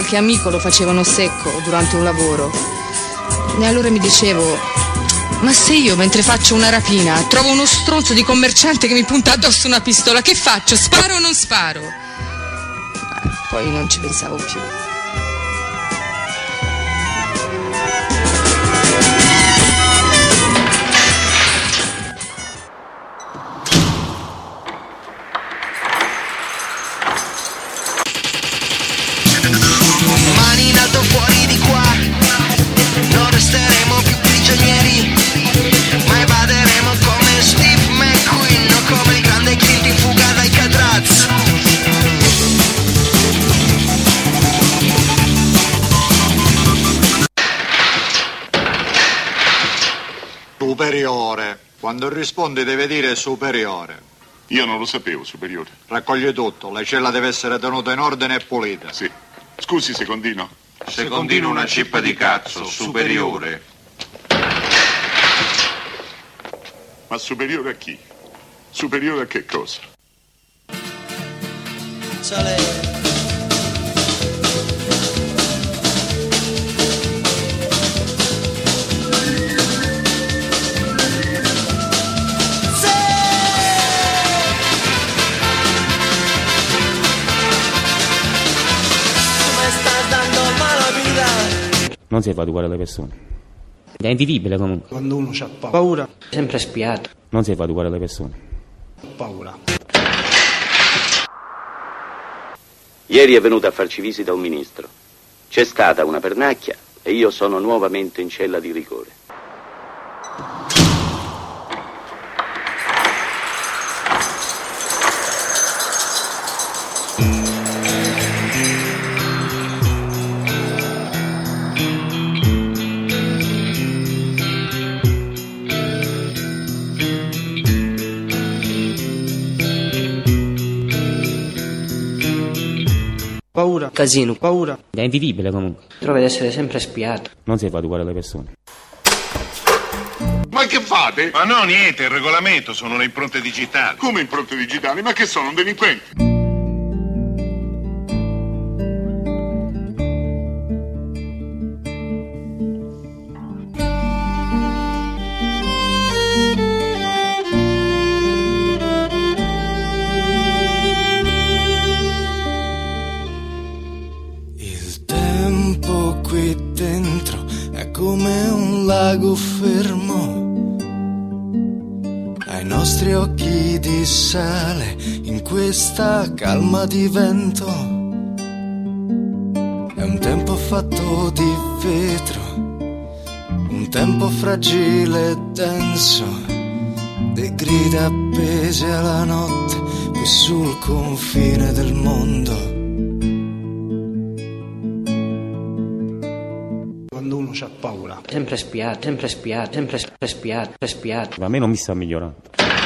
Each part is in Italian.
qualche amico lo facevano secco durante un lavoro. E allora mi dicevo, ma se io mentre faccio una rapina trovo uno stronzo di commerciante che mi punta addosso una pistola, che faccio? Sparo o non sparo? Poi non ci pensavo più. Mani in alto fuori di qua, non resteremo più prigionieri, ma evaderemo come Steve McQueen o come il grande Clint in fuga dai Cadraz. Superiore. Quando rispondi deve dire superiore. Io non lo sapevo, superiore. Raccoglie tutto, la cella deve essere tenuta in ordine e pulita. Sì. Scusi, secondino. Secondino una cippa di cazzo, superiore. Ma superiore a chi? Superiore a che cosa? Non si fa educare le persone. È invivibile comunque. Quando uno ha paura, Sempre spiato. Non si fa educare le persone. ha paura. Ieri è venuto a farci visita un ministro. C'è stata una pernacchia e io sono nuovamente in cella di rigore. Paura, Casino. paura. È invivibile comunque. Trova di essere sempre spiato. Non si fa educare le persone. Ma che fate? Ma no, niente, il regolamento, sono le impronte digitali. Come impronte digitali? Ma che sono, un delinquente? Il tempo qui dentro è come un lago fermo. Ai nostri occhi di sale in questa calma di vento. È un tempo fatto di vetro, un tempo fragile e denso, di grida appese alla notte qui sul confine del mondo. Quando uno ha paura. Sempre spiato, sempre spiato, sempre spiato. Ma a me non mi sta migliorando.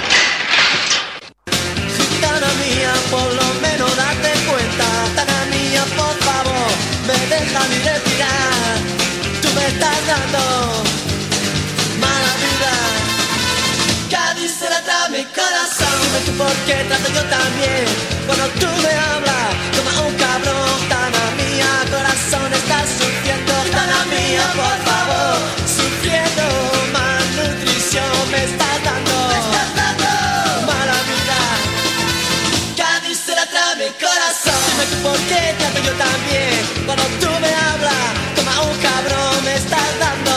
Gitana mía, por lo menos date cuenta. Gitana mía, por favor, me deja mi respirar. Tú me estás dando mala vida. Cádiz se la trae mi corazón. Dime tú por qué trato yo también. Cuando tú me hablas como un cabrón. Gitana mía, corazón, estás sufriendo. Gitana mía, por favor, sufriendo. Malnutrición me estás dando. Mala vida. Cádiz se la trae mi corazón. Dime tú por qué trato yo también. Cuando tú me hablas como un cabrón me estás dando.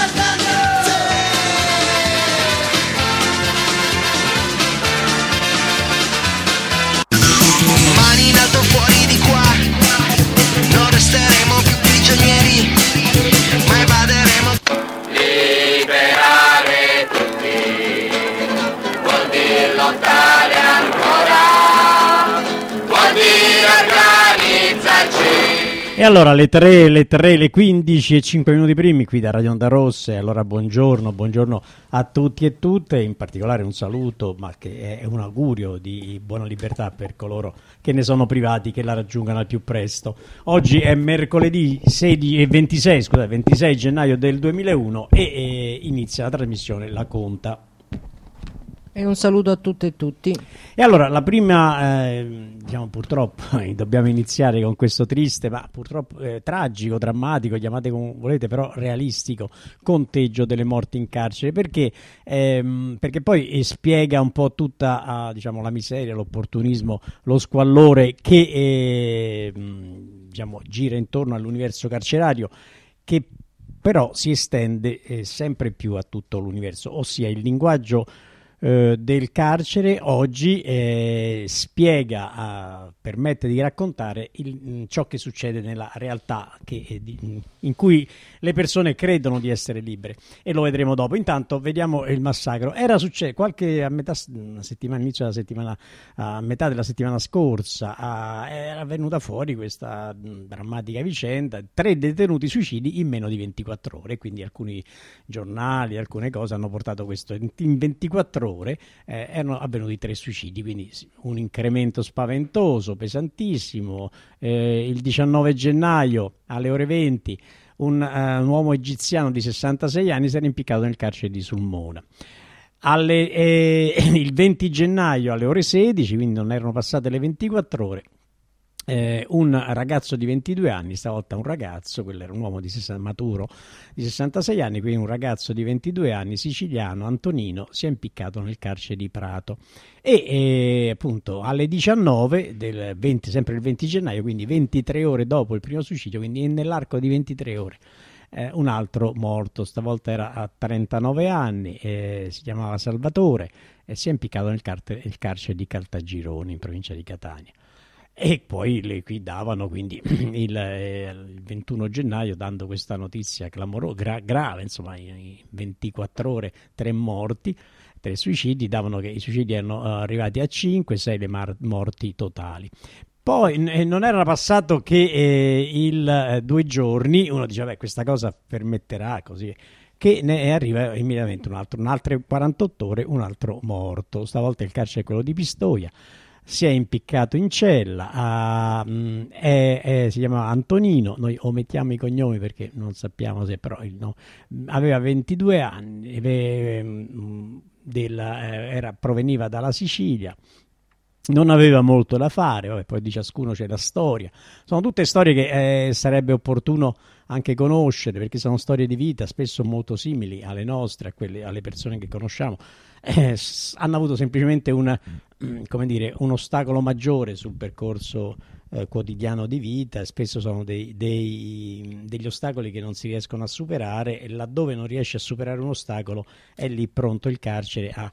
Mani in alto fuori di qua, non resteremo più prigionieri, ma evaderemo. Liberare tutti, vuol dire lottare ancora, vuol dire organizzarci. E allora le 3, le 15 e 5 minuti primi qui da Radio Onda Rossa. E allora buongiorno a tutti e tutte, in particolare un saluto, ma che è un augurio di buona libertà per coloro che ne sono privati, che la raggiungano al più presto. Oggi è mercoledì 26 gennaio del 2001 e inizia la trasmissione La Conta. E un saluto a tutte e tutti. E allora la prima, diciamo purtroppo dobbiamo iniziare con questo triste, ma purtroppo tragico, drammatico, chiamate come volete, però realistico conteggio delle morti in carcere, perché poi spiega un po' tutta diciamo, la miseria, l'opportunismo, lo squallore che diciamo, gira intorno all'universo carcerario, che però si estende sempre più a tutto l'universo, ossia il linguaggio del carcere oggi spiega, permette di raccontare ciò che succede nella realtà in cui le persone credono di essere libere, e lo vedremo dopo. Intanto vediamo il massacro. Era successo qualche a metà della settimana scorsa, era venuta fuori questa drammatica vicenda: 3 detenuti suicidi in meno di 24 ore, quindi alcuni giornali, alcune cose hanno portato questo in 24 ore erano avvenuti 3 suicidi, quindi un incremento spaventoso, pesantissimo. Il 19 gennaio alle ore 20 un uomo egiziano di 66 anni si era impiccato nel carcere di Sulmona. Il 20 gennaio alle ore 16, quindi non erano passate le 24 ore, un ragazzo di 22 anni, stavolta un ragazzo, quello era un uomo maturo di 66 anni, quindi un ragazzo di 22 anni siciliano, Antonino, si è impiccato nel carcere di Prato, e appunto alle 19 sempre il 20 gennaio, quindi 23 ore dopo il primo suicidio, quindi nell'arco di 23 ore un altro morto, stavolta era a 39 anni, si chiamava Salvatore, e si è impiccato nel carcere di Caltagirone in provincia di Catania. E poi le liquidavano, quindi il 21 gennaio, dando questa notizia grave, insomma, in 24 ore 3 morti, 3 suicidi, davano che i suicidi erano arrivati a 5, 6 le morti totali. Poi non era passato che 2 giorni, uno dice, questa cosa permetterà così, che ne arriva immediatamente un'altra 48 ore, un altro morto, stavolta il carcere è quello di Pistoia. Si è impiccato in cella, si chiamava Antonino, noi omettiamo i cognomi perché non sappiamo se, però aveva 22 anni, proveniva dalla Sicilia, non aveva molto da fare, poi di ciascuno c'è la storia. Sono tutte storie che sarebbe opportuno anche conoscere, perché sono storie di vita spesso molto simili alle nostre, alle persone che conosciamo. Hanno avuto semplicemente un ostacolo maggiore sul percorso quotidiano di vita. Spesso sono degli ostacoli che non si riescono a superare, e laddove non riesci a superare un ostacolo è lì pronto il carcere a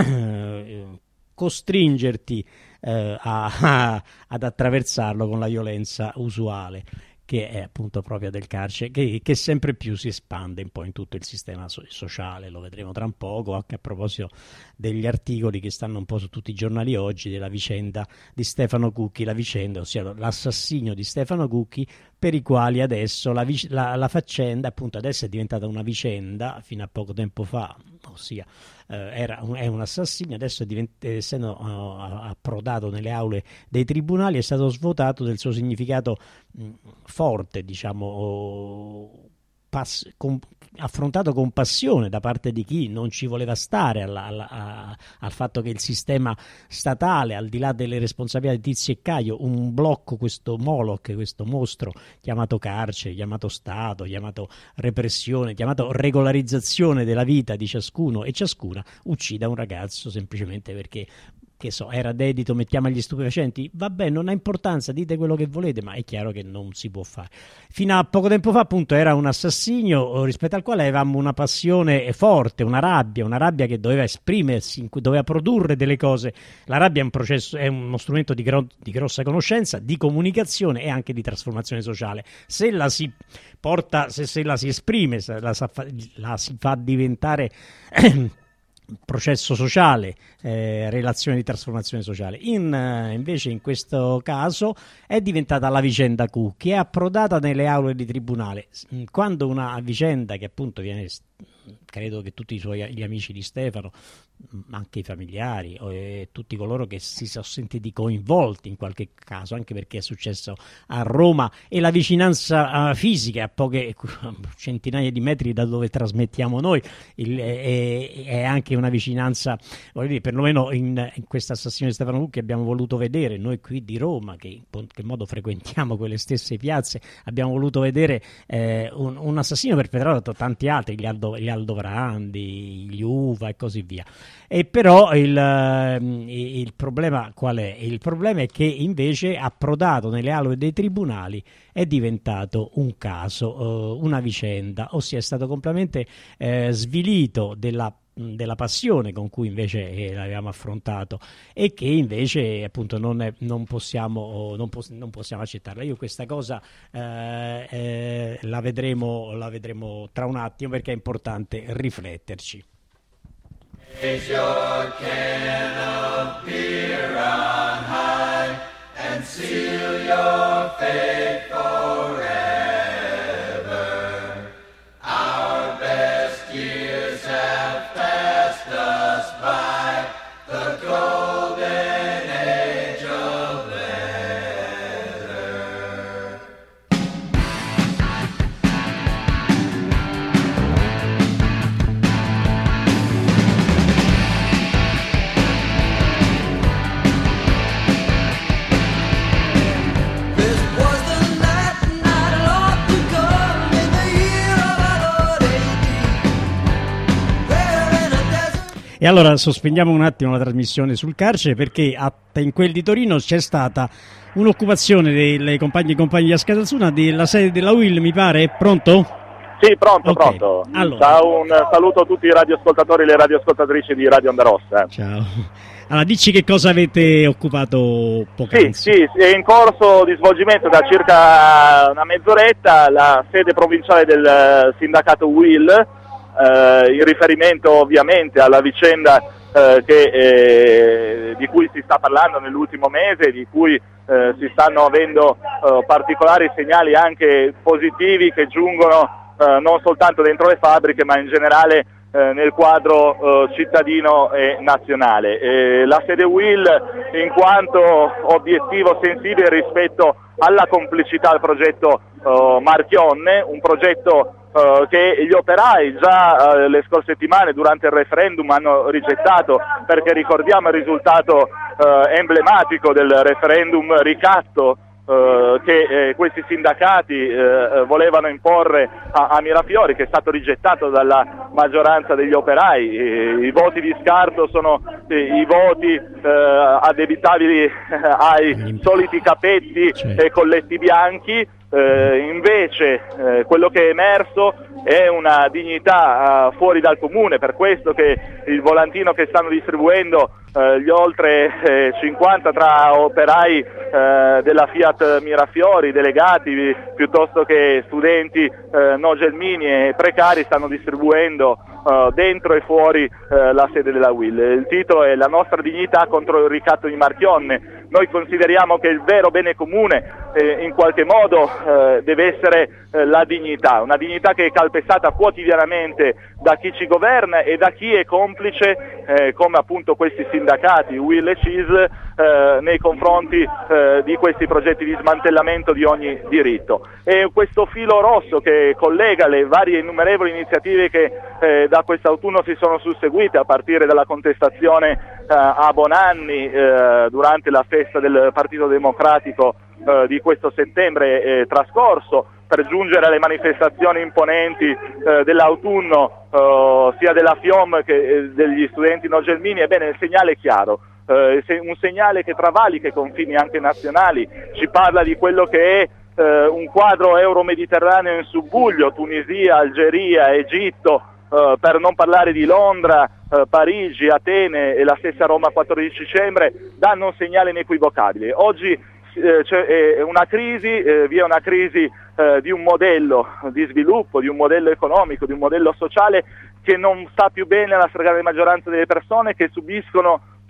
costringerti ad attraversarlo con la violenza usuale, che è appunto propria del carcere, che sempre più si espande un po' in tutto il sistema sociale. Lo vedremo tra un poco, anche a proposito degli articoli che stanno un po' su tutti i giornali oggi della vicenda di Stefano Cucchi, ossia l'assassinio di Stefano Cucchi, per i quali adesso la faccenda appunto adesso è diventata una vicenda. Fino a poco tempo fa, ossia è un assassinio, adesso essendo approdato nelle aule dei tribunali, è stato svuotato del suo significato forte, diciamo, affrontato con passione da parte di chi non ci voleva stare al fatto che il sistema statale, al di là delle responsabilità di Tizio e Caio, un blocco, questo Moloch, questo mostro chiamato carcere, chiamato Stato, chiamato repressione, chiamato regolarizzazione della vita di ciascuno e ciascuna, uccida un ragazzo semplicemente perché, era dedito, mettiamo agli stupefacenti. Vabbè, non ha importanza, dite quello che volete, ma è chiaro che non si può fare. Fino a poco tempo fa appunto era un assassinio rispetto al quale avevamo una passione forte, una rabbia che doveva esprimersi, doveva produrre delle cose. La rabbia è un processo, è uno strumento di grossa conoscenza, di comunicazione e anche di trasformazione sociale. Se la si porta, se la si esprime, se la si fa diventare processo sociale, relazione di trasformazione sociale. Invece in questo caso è diventata la vicenda Cucchi, è approdata nelle aule di tribunale. Quando una vicenda che appunto viene credo che tutti gli amici di Stefano, anche i familiari e tutti coloro che si sono sentiti coinvolti in qualche caso, anche perché è successo a Roma, e la vicinanza fisica a poche centinaia di metri da dove trasmettiamo noi è anche una vicinanza, voglio dire, perlomeno in questa assassino di Stefano Cucchi abbiamo voluto vedere, noi qui di Roma che in che modo frequentiamo quelle stesse piazze, abbiamo voluto vedere un assassino perpetrato da tanti altri, gli Aldo Vrandi, gli Uva e così via. E però il problema qual è? Il problema è che invece, approdato nelle aule dei tribunali, è diventato un caso, una vicenda, ossia è stato completamente svilito della passione con cui invece l'avevamo affrontato, e che invece appunto non possiamo accettarla. Io questa cosa la vedremo tra un attimo, perché è importante rifletterci. Raise your can of beer on high and seal your fate forever. Our best years have passed us by, the golden age of leather. E allora sospendiamo un attimo la trasmissione sul carcere, perché in quel di Torino c'è stata un'occupazione delle compagne e compagni di Askatasuna della sede della UIL, mi pare. Pronto? Sì, pronto, Okay. pronto. Allora. Ciao, un saluto a tutti i radioascoltatori e le radioascoltatrici di Radio Onda Rossa. Ciao. Allora, dici che cosa avete occupato poc'anzi. Sì, è in corso di svolgimento da circa una mezz'oretta la sede provinciale del sindacato UIL, in riferimento ovviamente alla vicenda di cui si sta parlando nell'ultimo mese, di cui si stanno avendo particolari segnali anche positivi che giungono non soltanto dentro le fabbriche, ma in generale nel quadro cittadino e nazionale. La sede UIL, in quanto obiettivo sensibile rispetto alla complicità del progetto Marchionne, un progetto che gli operai già le scorse settimane durante il referendum hanno rigettato, perché ricordiamo il risultato emblematico del referendum ricatto che questi sindacati volevano imporre a Mirafiori, che è stato rigettato dalla maggioranza degli operai. I voti di scarto sono i voti addebitabili ai soliti capetti e colletti bianchi. Invece quello che è emerso è una dignità fuori dal comune, per questo che il volantino che stanno distribuendo gli oltre 50 tra operai della Fiat Mirafiori, delegati piuttosto che studenti no gelmini e precari, stanno distribuendo dentro e fuori la sede della UIL. Il titolo è "La nostra dignità contro il ricatto di Marchionne". Noi consideriamo che il vero bene comune in qualche modo deve essere la dignità, una dignità che è calpestata quotidianamente da chi ci governa e da chi è complice, come appunto questi sindacati UIL e CISL, nei confronti di questi progetti di smantellamento di ogni diritto. E questo filo rosso che collega le varie innumerevoli iniziative che da quest'autunno si sono susseguite, a partire dalla contestazione a Bonanni durante la festa del Partito Democratico di questo settembre trascorso, per giungere alle manifestazioni imponenti dell'autunno sia della FIOM che degli studenti no gelmini. Ebbene, il segnale è chiaro, un segnale che travalica i confini anche nazionali, ci parla di quello che è un quadro euro-mediterraneo in subbuglio: Tunisia, Algeria, Egitto, per non parlare di Londra, Parigi, Atene e la stessa Roma 14 dicembre, danno un segnale inequivocabile. Oggi c'è una crisi, vi è una crisi di un modello di sviluppo, di un modello economico, di un modello sociale che non sta più bene alla stragrande maggioranza delle persone, che subiscono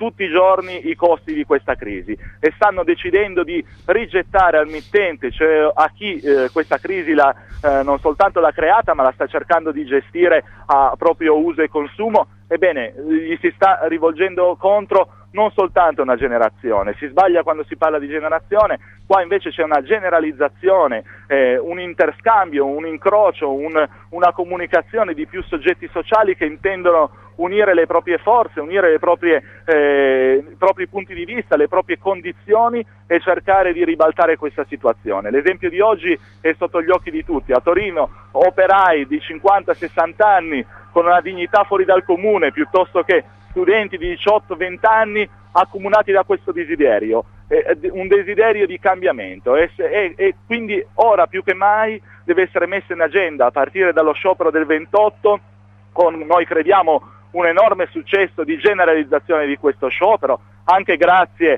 tutti i giorni i costi di questa crisi e stanno decidendo di rigettare al mittente, cioè a chi questa crisi non soltanto l'ha creata ma la sta cercando di gestire a proprio uso e consumo, ebbene gli si sta rivolgendo contro non soltanto una generazione. Si sbaglia quando si parla di generazione, qua invece c'è una generalizzazione, un interscambio, un incrocio, una comunicazione di più soggetti sociali che intendono unire le proprie forze, unire i propri punti di vista, le proprie condizioni e cercare di ribaltare questa situazione. L'esempio di oggi è sotto gli occhi di tutti. A Torino operai di 50-60 anni con una dignità fuori dal comune piuttosto che studenti di 18-20 anni accomunati da questo desiderio, un desiderio di cambiamento e quindi ora più che mai deve essere messa in agenda a partire dallo sciopero del 28 con, noi crediamo, un enorme successo di generalizzazione di questo sciopero, anche grazie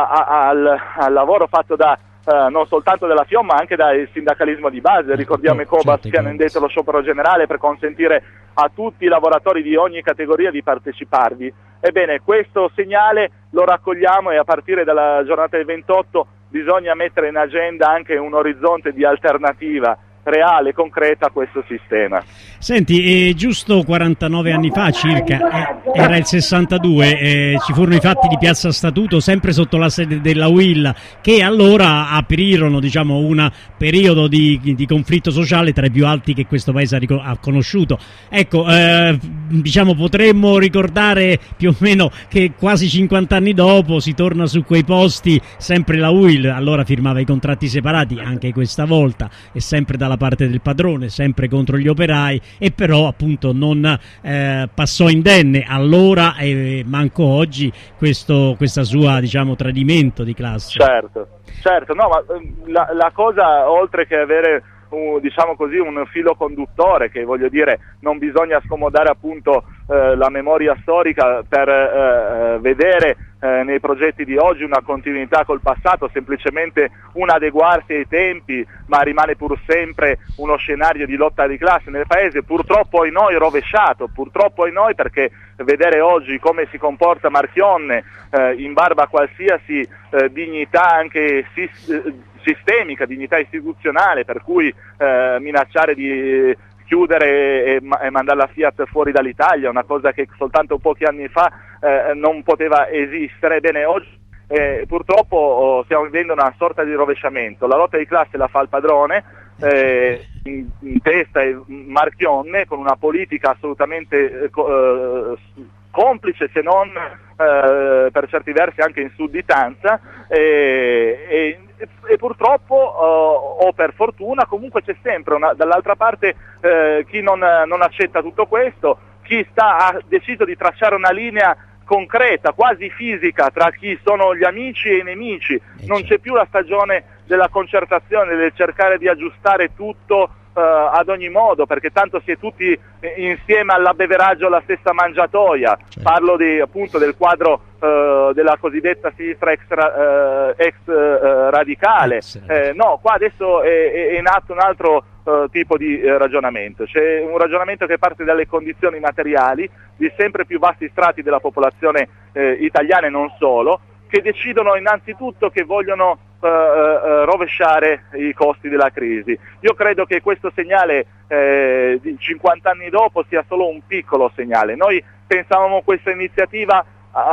al lavoro fatto non soltanto della FIOM ma anche dal sindacalismo di base. Ricordiamo i Cobas che hanno indetto lo sciopero generale per consentire a tutti i lavoratori di ogni categoria di parteciparvi. Ebbene, questo segnale lo raccogliamo e a partire dalla giornata del 28 bisogna mettere in agenda anche un orizzonte di alternativa reale, concreta a questo sistema. Senti, giusto 49 anni fa circa, era il 62, ci furono i fatti di Piazza Statuto sempre sotto la sede della UIL che allora aprirono, diciamo, un periodo di conflitto sociale tra i più alti che questo paese ha conosciuto. Ecco, diciamo, potremmo ricordare più o meno che quasi 50 anni dopo si torna su quei posti, sempre la UIL allora firmava i contratti separati anche questa volta e sempre dalla parte del padrone, sempre contro gli operai, e però appunto non passò indenne allora e manco oggi questa sua, diciamo, tradimento di classe. Certo, no, ma la cosa, oltre che avere diciamo così un filo conduttore, che voglio dire non bisogna scomodare appunto la memoria storica per vedere nei progetti di oggi una continuità col passato, semplicemente un adeguarsi ai tempi, ma rimane pur sempre uno scenario di lotta di classe nel paese, purtroppo ai noi rovesciato, perché vedere oggi come si comporta Marchionne in barba a qualsiasi dignità anche sistemica, dignità istituzionale, per cui minacciare di chiudere e mandare la Fiat fuori dall'Italia, una cosa che soltanto pochi anni fa non poteva esistere. Bene, oggi purtroppo stiamo vivendo una sorta di rovesciamento. La lotta di classe la fa il padrone, in testa è Marchionne, con una politica assolutamente complice, se non per certi versi anche in sudditanza, e purtroppo o per fortuna comunque c'è sempre dall'altra parte chi non accetta tutto questo, chi ha deciso di tracciare una linea concreta, quasi fisica, tra chi sono gli amici e i nemici. Non c'è più la stagione della concertazione, del cercare di aggiustare tutto ad ogni modo, perché tanto si è tutti insieme all'abbeveraggio alla stessa mangiatoia. Parlo appunto del quadro della cosiddetta sinistra ex radicale. No, qua adesso è in atto un altro tipo di ragionamento. C'è un ragionamento che parte dalle condizioni materiali di sempre più vasti strati della popolazione italiana e non solo, che decidono innanzitutto che vogliono rovesciare i costi della crisi. Io credo che questo segnale di 50 anni dopo sia solo un piccolo segnale. Noi pensavamo questa iniziativa,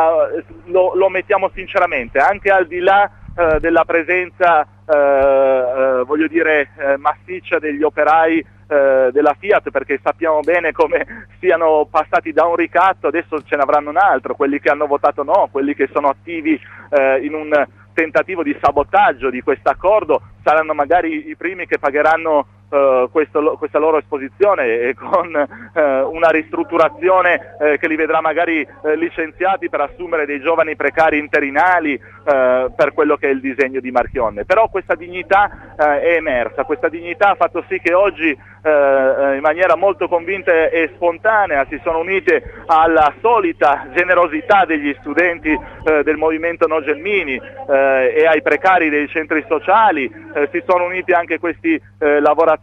lo mettiamo sinceramente, anche al di là della presenza voglio dire massiccia degli operai della Fiat, perché sappiamo bene come siano passati da un ricatto, adesso ce ne avranno un altro, quelli che hanno votato no, quelli che sono attivi in un tentativo di sabotaggio di questo accordo saranno magari i primi che pagheranno questa loro esposizione, con una ristrutturazione che li vedrà magari licenziati per assumere dei giovani precari interinali per quello che è il disegno di Marchionne. Però questa dignità è emersa, questa dignità ha fatto sì che oggi in maniera molto convinta e spontanea si sono unite alla solita generosità degli studenti del movimento No Gelmini e ai precari dei centri sociali, si sono uniti anche questi lavoratori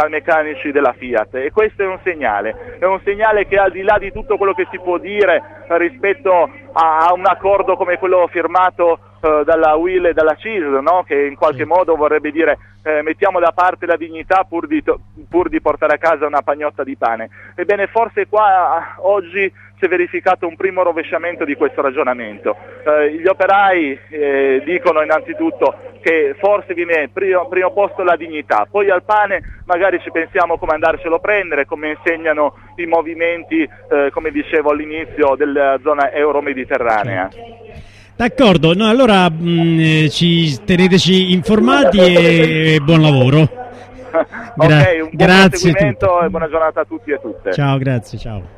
metalmeccanici della Fiat, e questo è un segnale che al di là di tutto quello che si può dire rispetto a un accordo come quello firmato dalla UIL e dalla CISL, no? Che in qualche modo vorrebbe dire mettiamo da parte la dignità pur di portare a casa una pagnotta di pane. Ebbene, forse qua oggi si è verificato un primo rovesciamento di questo ragionamento. Gli operai dicono innanzitutto che forse viene primo posto la dignità, poi al pane magari ci pensiamo come andarcelo a prendere, come insegnano i movimenti, come dicevo all'inizio, della zona euro-mediterranea. D'accordo, no, allora teneteci informati e buon lavoro. Ok, un buon proseguimento e buona giornata a tutti e tutte. Ciao, grazie, ciao.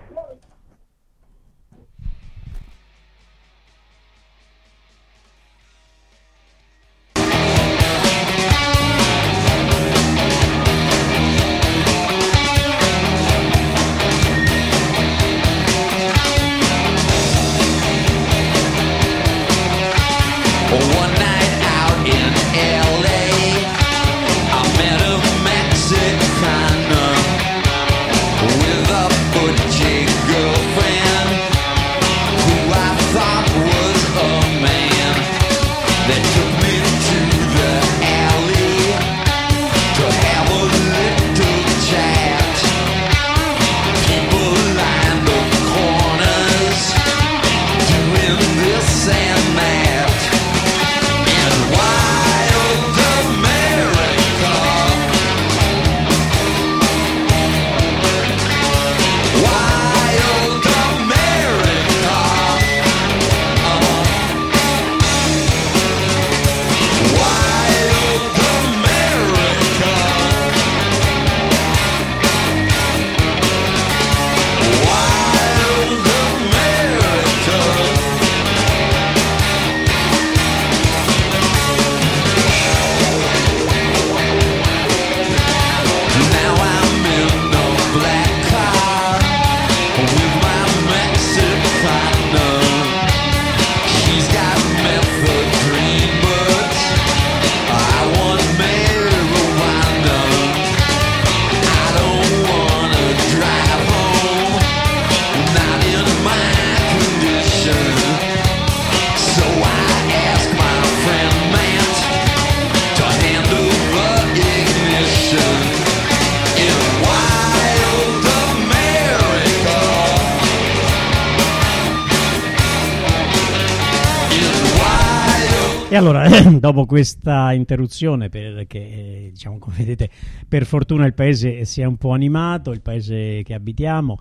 E allora, dopo questa interruzione, perché diciamo, come vedete, per fortuna il paese si è un po' animato, il paese che abitiamo,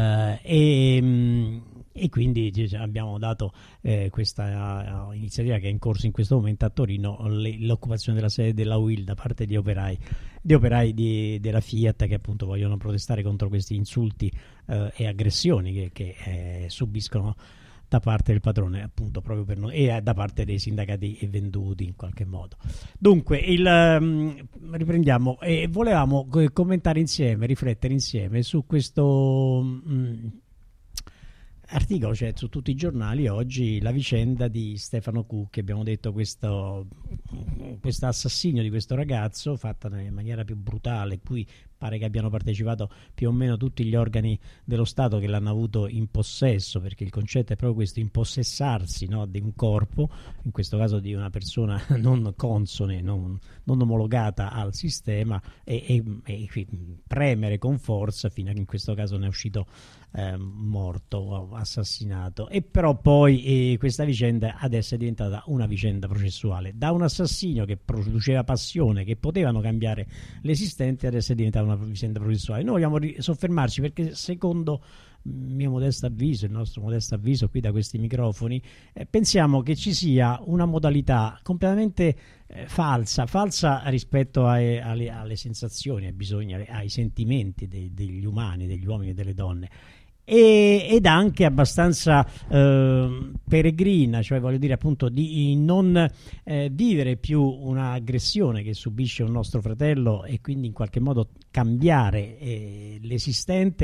e quindi abbiamo dato questa iniziativa che è in corso in questo momento a Torino, l'occupazione della sede della UIL da parte di operai della Fiat, che appunto vogliono protestare contro questi insulti e aggressioni che subiscono da parte del padrone, appunto, proprio per noi, e da parte dei sindacati venduti in qualche modo. Dunque, riprendiamo e volevamo commentare insieme, riflettere insieme su questo articolo, cioè su tutti i giornali oggi, la vicenda di Stefano Cucchi. Abbiamo detto questo assassinio di questo ragazzo, fatta in maniera più brutale, qui pare che abbiano partecipato più o meno tutti gli organi dello Stato che l'hanno avuto in possesso, perché il concetto è proprio questo, impossessarsi, no, di un corpo, in questo caso di una persona non consone, non omologata al sistema, e premere con forza fino a che in questo caso ne è uscito morto o assassinato. E però poi questa vicenda adesso è diventata una vicenda processuale, da un assassinio che produceva passione, che potevano cambiare l'esistente, adesso è diventata una vicenda processuale. Noi vogliamo soffermarci perché, secondo il mio modesto avviso, il nostro modesto avviso qui da questi microfoni, pensiamo che ci sia una modalità completamente falsa rispetto alle sensazioni, ai bisogni, ai sentimenti degli umani, degli uomini e delle donne, ed anche abbastanza peregrina, cioè voglio dire appunto di non vivere più un'aggressione che subisce un nostro fratello e quindi in qualche modo cambiare l'esistente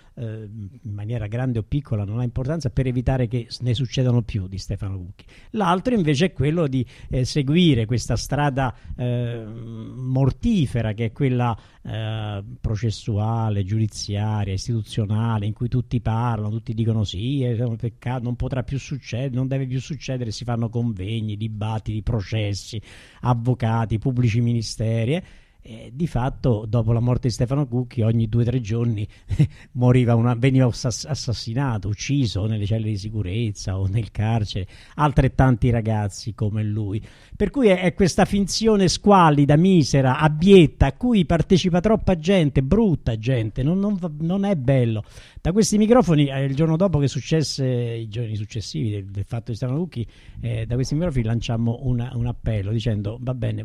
in maniera grande o piccola, non ha importanza, per evitare che ne succedano più di Stefano Cucchi. L'altro invece è quello di seguire questa strada mortifera, che è quella processuale, giudiziaria, istituzionale, in cui tutti parlano, tutti dicono sì, è un peccato, non potrà più succedere, non deve più succedere, si fanno convegni, dibattiti, processi, avvocati, pubblici ministeri. Di fatto, dopo la morte di Stefano Cucchi, ogni 2 o 3 giorni veniva assassinato, ucciso nelle celle di sicurezza o nel carcere, altrettanti ragazzi come lui. Per cui è questa finzione squallida, misera, abietta, a cui partecipa troppa gente, brutta gente, non è bello. Da questi microfoni, il giorno dopo che successe, i giorni successivi del fatto di Stefano Cucchi, da questi microfoni lanciammo un appello dicendo: va bene,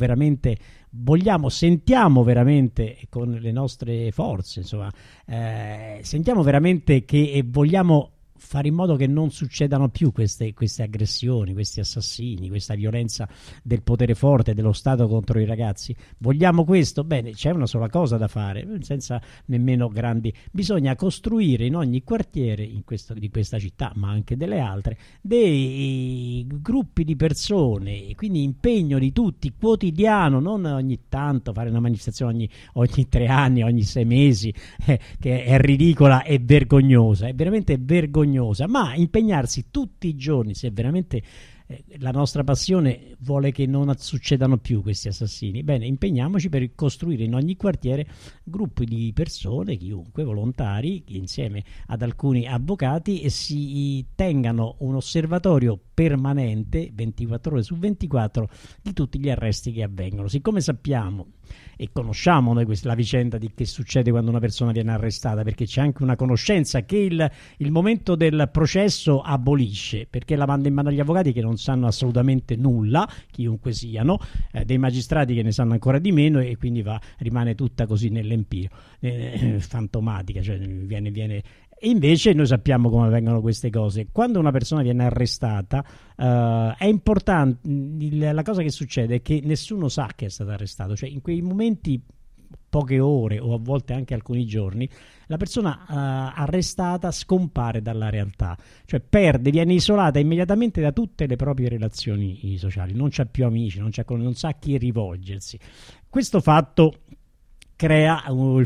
sentiamo veramente con le nostre forze, insomma, sentiamo veramente che vogliamo fare in modo che non succedano più queste aggressioni, questi assassini, questa violenza del potere forte, dello Stato contro i ragazzi. Vogliamo questo? Bene, c'è una sola cosa da fare, senza nemmeno grandi. Bisogna costruire in ogni quartiere di questa città, ma anche delle altre, dei gruppi di persone, quindi impegno di tutti, quotidiano, non ogni tanto fare una manifestazione ogni 3 anni, ogni 6 mesi, che è ridicola e vergognosa, è veramente vergognosa, ma impegnarsi tutti i giorni, se veramente la nostra passione vuole che non succedano più questi assassini, bene, impegniamoci per costruire in ogni quartiere gruppi di persone, chiunque, volontari, insieme ad alcuni avvocati, e si tengano un osservatorio permanente 24 ore su 24 di tutti gli arresti che avvengono. Siccome sappiamo e conosciamo noi la vicenda di che succede quando una persona viene arrestata, perché c'è anche una conoscenza che il momento del processo abolisce, perché la manda in mano agli avvocati che non sanno assolutamente nulla, chiunque siano, dei magistrati che ne sanno ancora di meno, e quindi rimane tutta così nell'empiro, fantomatica, cioè viene. E invece noi sappiamo come vengono queste cose. Quando una persona viene arrestata, è importante, la cosa che succede è che nessuno sa che è stato arrestato, cioè in quei momenti, poche ore o a volte anche alcuni giorni, la persona arrestata scompare dalla realtà, cioè viene isolata immediatamente da tutte le proprie relazioni sociali, non c'ha più amici, non sa a chi rivolgersi. Questo fatto crea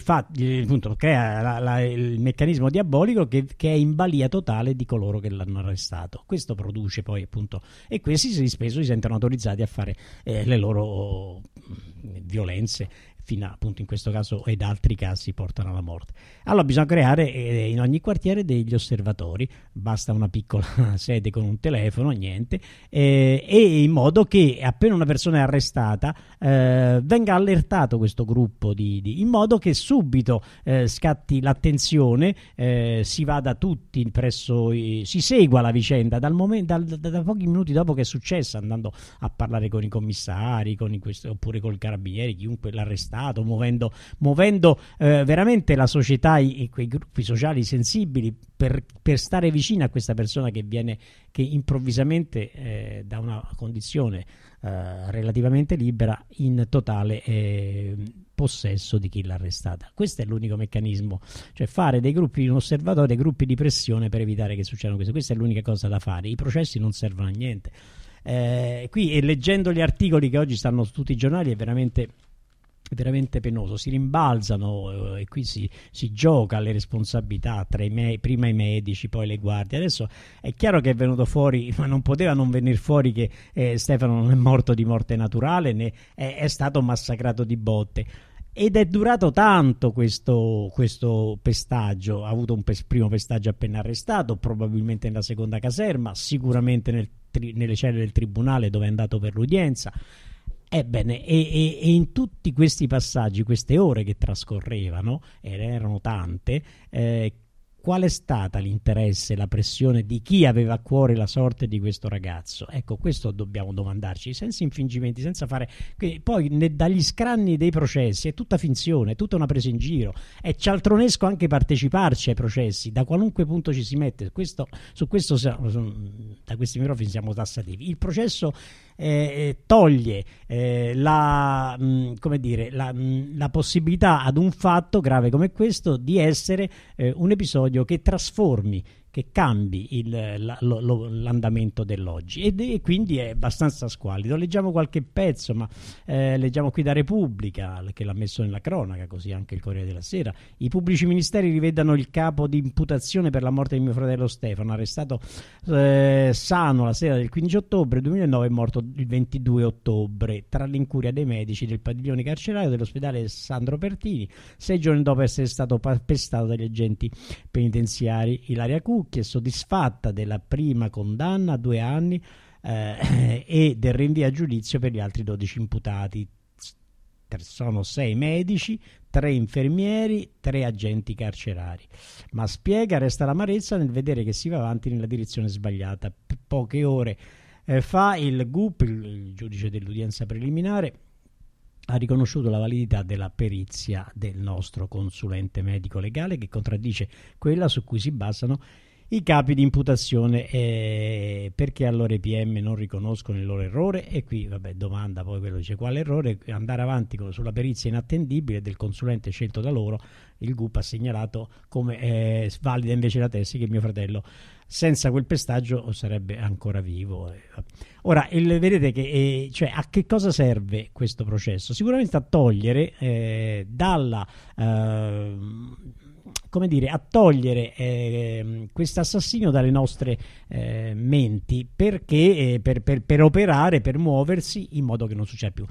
il meccanismo diabolico che è in balia totale di coloro che l'hanno arrestato. Questo produce poi, appunto, e questi spesso si sentono autorizzati a fare le loro violenze, fino a, appunto, in questo caso ed altri casi portano alla morte. Allora bisogna creare in ogni quartiere degli osservatori, basta una piccola sede con un telefono, niente, e in modo che appena una persona è arrestata venga allertato questo gruppo in modo che subito scatti l'attenzione, si vada tutti si segua la vicenda da pochi minuti dopo che è successa, andando a parlare con i commissari, oppure con i carabinieri, chiunque l'arrestato, muovendo veramente la società e quei gruppi sociali sensibili per stare vicino a questa persona che improvvisamente da una condizione relativamente libera in totale possesso di chi l'ha arrestata. Questo è l'unico meccanismo, cioè fare dei gruppi di osservatori, dei gruppi di pressione per evitare che succedano questo. Questa è l'unica cosa da fare. I processi non servono a niente. Qui, leggendo gli articoli che oggi stanno su tutti i giornali, è veramente penoso, si rimbalzano e qui si gioca alle responsabilità tra prima i medici, poi le guardie. Adesso è chiaro che è venuto fuori, ma non poteva non venire fuori, che Stefano non è morto di morte naturale, né è stato massacrato di botte. Ed è durato tanto questo pestaggio. Ha avuto un primo pestaggio appena arrestato, probabilmente nella seconda caserma, sicuramente nelle celle del tribunale dove è andato per l'udienza. Ebbene, e in tutti questi passaggi, queste ore che trascorrevano, ed erano tante, qual è stata l'interesse, la pressione di chi aveva a cuore la sorte di questo ragazzo? Ecco, questo dobbiamo domandarci, senza infingimenti, senza fare... Poi dagli scranni dei processi è tutta finzione, è tutta una presa in giro, è cialtronesco anche parteciparci ai processi, da qualunque punto ci si mette. Su questo da questi microfoni siamo tassativi. Il processo toglie la possibilità ad un fatto grave come questo di essere un episodio che trasformi, che cambi l'andamento dell'oggi, e quindi è abbastanza squallido. Leggiamo qualche pezzo, ma leggiamo qui da Repubblica, che l'ha messo nella cronaca, così anche il Corriere della Sera. I pubblici ministeri rivedano il capo di imputazione per la morte di mio fratello Stefano, arrestato sano la sera del 15 ottobre 2009 e morto il 22 ottobre tra l'incuria dei medici del padiglione carcerario dell'ospedale Sandro Pertini, 6 giorni dopo essere stato pestato dagli agenti penitenziari. Ilaria Cucchi è soddisfatta della prima condanna a 2 anni e del rinvio a giudizio per gli altri 12 imputati. Sono 6 medici, 3 infermieri, 3 agenti carcerari, ma spiega resta l'amarezza nel vedere che si va avanti nella direzione sbagliata. Poche ore fa il GUP, il giudice dell'udienza preliminare, ha riconosciuto la validità della perizia del nostro consulente medico legale, che contraddice quella su cui si basano i capi di imputazione. Perché allora i PM non riconoscono il loro errore? E qui domanda, poi quello dice quale errore. Andare avanti sulla perizia inattendibile del consulente scelto da loro. Il GUP ha segnalato come valida invece la tesi che mio fratello senza quel pestaggio sarebbe ancora vivo. Ora, vedete che a che cosa serve questo processo? Sicuramente a togliere a togliere questo assassino dalle nostre menti, perché per operare, per muoversi in modo che non succeda più.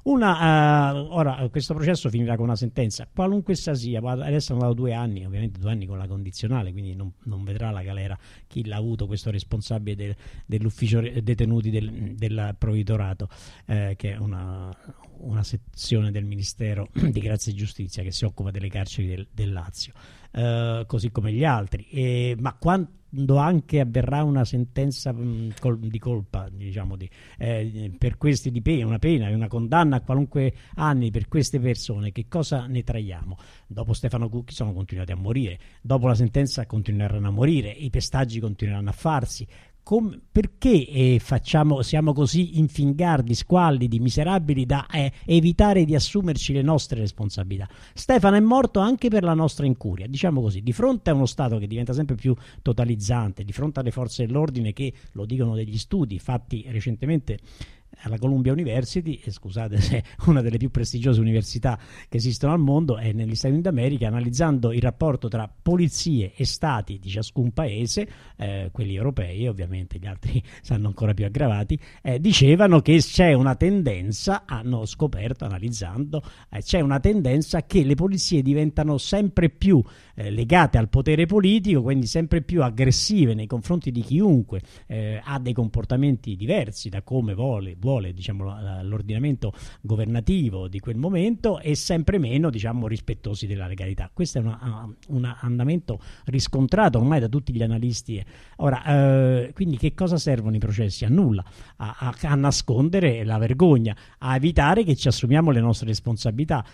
Ora questo processo finirà con una sentenza, qualunque essa sia. Adesso hanno dato 2 anni, ovviamente 2 anni con la condizionale, quindi non vedrà la galera chi l'ha avuto, questo responsabile dell'ufficio detenuti del provveditorato, che è una sezione del Ministero di Grazia e Giustizia che si occupa delle carceri del Lazio, così come gli altri. Ma quando anche avverrà una sentenza di colpa, diciamo, per questi di pena, una pena, una condanna a qualunque anni per queste persone, che cosa ne traiamo? Dopo Stefano Cucchi sono continuati a morire, dopo la sentenza continueranno a morire, i pestaggi continueranno a farsi. Perché siamo così infingardi, squallidi, miserabili da evitare di assumerci le nostre responsabilità? Stefano è morto anche per la nostra incuria, diciamo così, di fronte a uno Stato che diventa sempre più totalizzante, di fronte alle forze dell'ordine che, lo dicono degli studi fatti recentemente alla Columbia University, scusate se una delle più prestigiose università che esistono al mondo è negli Stati Uniti d'America, analizzando il rapporto tra polizie e stati di ciascun paese, quelli europei ovviamente, gli altri saranno ancora più aggravati, dicevano che c'è una tendenza, hanno scoperto analizzando, c'è una tendenza che le polizie diventano sempre più legate al potere politico, quindi sempre più aggressive nei confronti di chiunque ha dei comportamenti diversi da come vuole diciamo l'ordinamento governativo di quel momento, e sempre meno, diciamo, rispettosi della legalità. Questo è un andamento riscontrato ormai da tutti gli analisti. Ora, quindi che cosa servono i processi? A nulla, a nascondere la vergogna, a evitare che ci assumiamo le nostre responsabilità.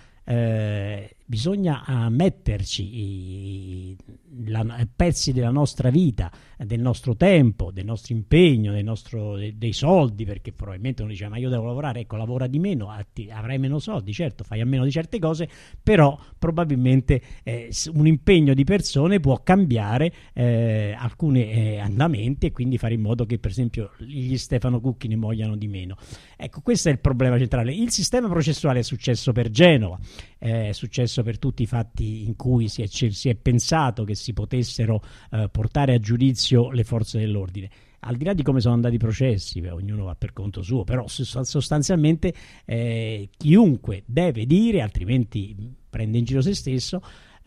Bisogna metterci pezzi della nostra vita, del nostro tempo, del nostro impegno, dei soldi, perché probabilmente uno dice ma io devo lavorare, ecco, lavora di meno, avrai meno soldi, certo, fai a meno di certe cose, però probabilmente un impegno di persone può cambiare alcuni andamenti, e quindi fare in modo che per esempio gli Stefano Cucchi ne muoiano di meno. Ecco, questo è il problema centrale. Il sistema processuale è successo per Genova, è successo per tutti i fatti in cui si è pensato che si potessero portare a giudizio le forze dell'ordine. Al di là di come sono andati i processi, ognuno va per conto suo, però sostanzialmente chiunque deve dire, altrimenti prende in giro se stesso,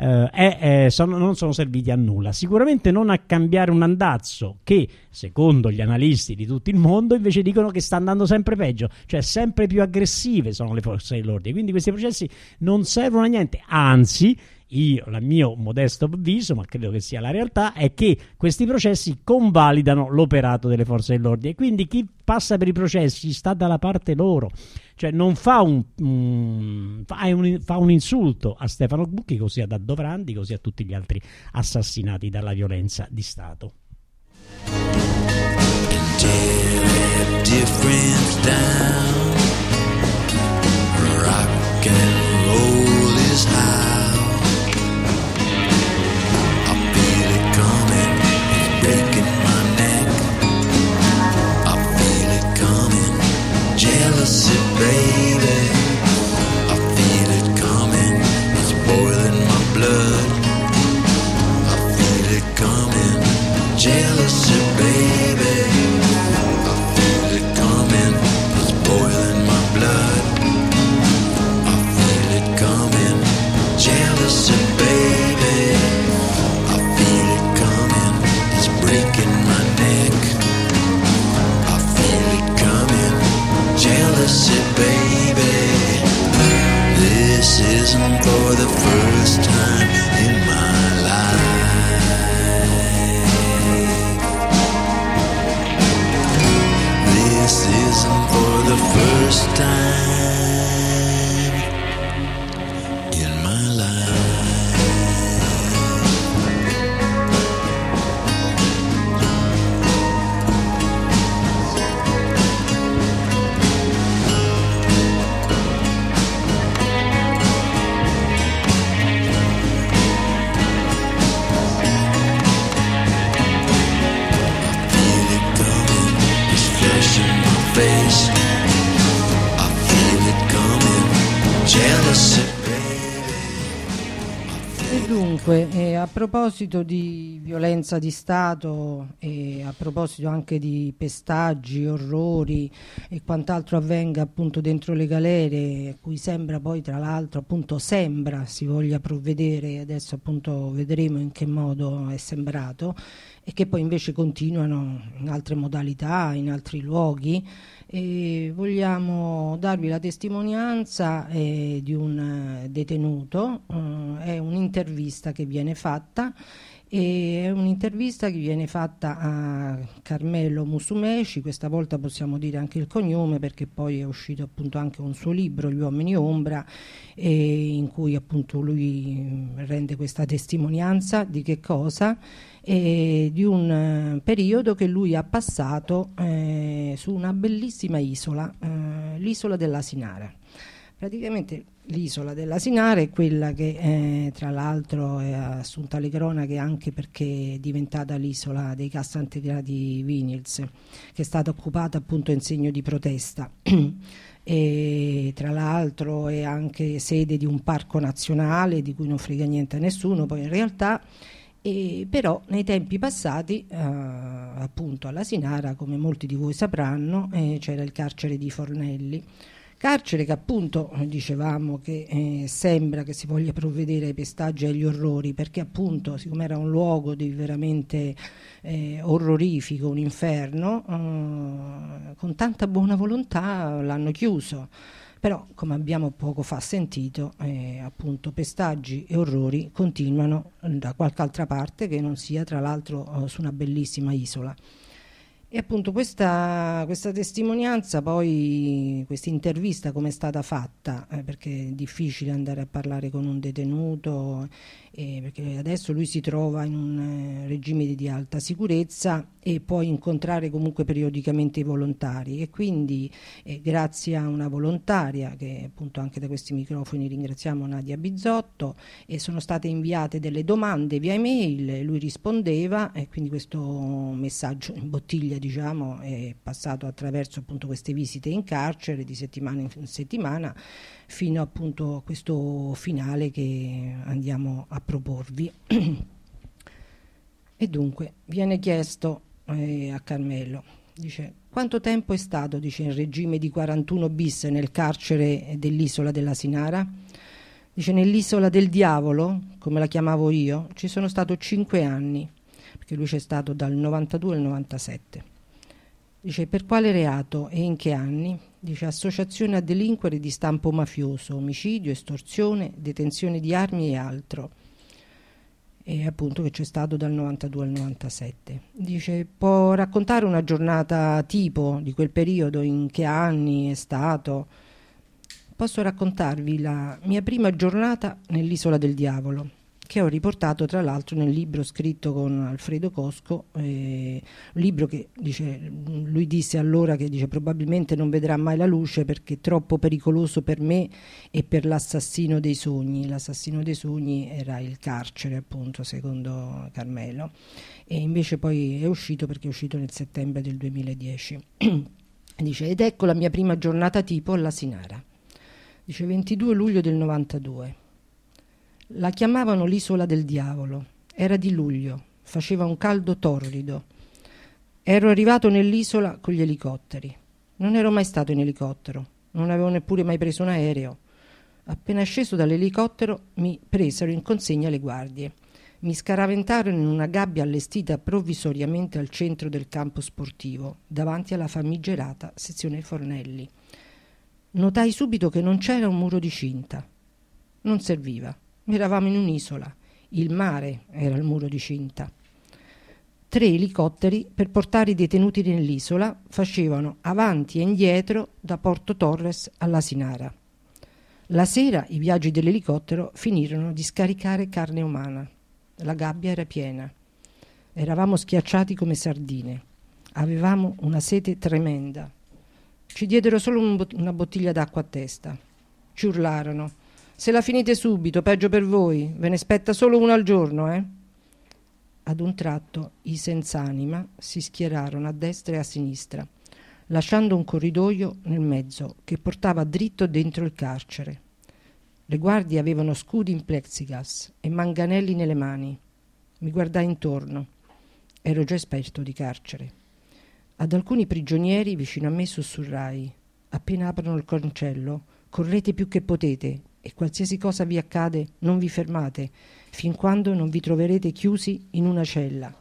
non sono serviti a nulla, sicuramente non a cambiare un andazzo che, secondo gli analisti di tutto il mondo, invece dicono che sta andando sempre peggio, cioè sempre più aggressive sono le forze dell'ordine. Quindi questi processi non servono a niente, anzi il mio modesto avviso, ma credo che sia la realtà, è che questi processi convalidano l'operato delle forze dell'ordine, e quindi chi passa per i processi sta dalla parte loro, cioè non fa un insulto a Stefano Cucchi, così ad Aldovrandi, così a tutti gli altri assassinati dalla violenza di Stato. Rock and roll is high. I feel it coming, it's breaking my neck. I feel it coming, jealousy, baby. I feel it coming, it's boiling my blood. I feel it coming, jealousy, baby. I feel it coming, it's boiling my blood. Jealousy, baby, I feel it coming, it's breaking my neck. I feel it coming, jealousy, baby. This isn't for the first time in my life. This isn't for the first time. E dunque, a proposito di violenza di Stato e a proposito anche di pestaggi, orrori e quant'altro avvenga appunto dentro le galere, a cui sembra poi tra l'altro appunto si voglia provvedere, adesso appunto vedremo in che modo è sembrato, e che poi invece continuano in altre modalità, in altri luoghi. E vogliamo darvi la testimonianza di un detenuto. È un'intervista che viene fatta, e è un'intervista che viene fatta a Carmelo Musumeci. Questa volta possiamo dire anche il cognome, perché poi è uscito appunto anche un suo libro, Gli uomini ombra, in cui appunto lui rende questa testimonianza di che cosa? Di un periodo che lui ha passato su una bellissima isola, l'isola dell'Asinara. Praticamente l'isola dell'Asinara è quella che tra l'altro è assunta alle cronache anche perché è diventata l'isola dei Cassaintegrati Vinyls, che è stata occupata appunto in segno di protesta. E tra l'altro è anche sede di un parco nazionale di cui non frega niente a nessuno poi in realtà. Però nei tempi passati appunto all'Asinara, come molti di voi sapranno, c'era il carcere di Fornelli, carcere che appunto dicevamo che sembra che si voglia provvedere ai pestaggi e agli orrori, perché appunto siccome era un luogo di veramente orrorifico, un inferno, con tanta buona volontà l'hanno chiuso. Però, come abbiamo poco fa sentito, appunto pestaggi e orrori continuano da qualche altra parte che non sia tra l'altro su una bellissima isola. E appunto questa testimonianza, poi questa intervista come è stata fatta, perché è difficile andare a parlare con un detenuto, perché adesso lui si trova in un regime di alta sicurezza e può incontrare comunque periodicamente i volontari, e quindi grazie a una volontaria che appunto anche da questi microfoni ringraziamo, Nadia Bizzotto, e sono state inviate delle domande via email, lui rispondeva, e quindi questo messaggio in bottiglia diciamo è passato attraverso appunto queste visite in carcere di settimana in settimana fino appunto a questo finale che andiamo a proporvi. E dunque viene chiesto a Carmelo, dice: quanto tempo è stato, dice, in regime di 41 bis nel carcere dell'isola dell'Asinara? Dice: nell'isola del diavolo, come la chiamavo io, ci sono stato 5 anni, perché lui c'è stato dal 92 al 97. Dice: per quale reato e in che anni? Dice associazione a delinquere di stampo mafioso, omicidio, estorsione, detenzione di armi e altro. E appunto che c'è stato dal 92 al 97. Dice può raccontare una giornata tipo di quel periodo, in che anni è stato? Posso raccontarvi la mia prima giornata nell'Isola del Diavolo, che ho riportato tra l'altro nel libro scritto con Alfredo Cosco, un libro che lui disse allora che probabilmente non vedrà mai la luce perché è troppo pericoloso per me e per l'assassino dei sogni. L'assassino dei sogni era il carcere, appunto, secondo Carmelo, e invece poi è uscito perché è uscito nel settembre del 2010. Dice ed ecco la mia prima giornata tipo all'Asinara. Dice 22 luglio del 92. La chiamavano l'Isola del Diavolo. Era di luglio, faceva un caldo torrido. Ero arrivato nell'isola con gli elicotteri. Non ero mai stato in elicottero, non avevo neppure mai preso un aereo. Appena sceso dall'elicottero mi presero in consegna le guardie. Mi scaraventarono in una gabbia allestita provvisoriamente al centro del campo sportivo, davanti alla famigerata sezione Fornelli. Notai subito che non c'era un muro di cinta. Non serviva. Eravamo in un'isola, il mare era il muro di cinta. 3 elicotteri per portare i detenuti nell'isola facevano avanti e indietro da Porto Torres all'Asinara. La sera i viaggi dell'elicottero finirono di scaricare carne umana. La gabbia era piena. Eravamo schiacciati come sardine. Avevamo una sete tremenda. Ci diedero solo una bottiglia d'acqua a testa. Ci urlarono. Se la finite subito, peggio per voi, ve ne spetta solo uno al giorno, eh? Ad un tratto i senz'anima si schierarono a destra e a sinistra, lasciando un corridoio nel mezzo che portava dritto dentro il carcere. Le guardie avevano scudi in plexigas e manganelli nelle mani. Mi guardai intorno. Ero già esperto di carcere. Ad alcuni prigionieri vicino a me sussurrai: appena aprono il cancello, correte più che potete e qualsiasi cosa vi accade non vi fermate fin quando non vi troverete chiusi in una cella.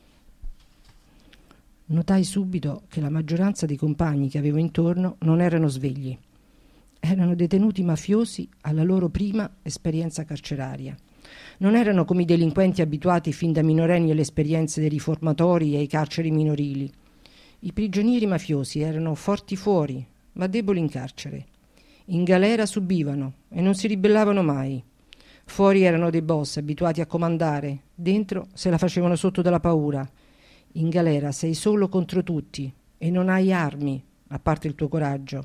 Notai subito che la maggioranza dei compagni che avevo intorno non erano svegli. Erano detenuti mafiosi alla loro prima esperienza carceraria. Non erano come i delinquenti abituati fin da minorenni alle esperienze dei riformatori e ai carceri minorili. I prigionieri mafiosi erano forti fuori, ma deboli in carcere. In galera subivano e non si ribellavano mai. Fuori erano dei boss abituati a comandare, dentro se la facevano sotto dalla paura. In galera sei solo contro tutti e non hai armi, a parte il tuo coraggio.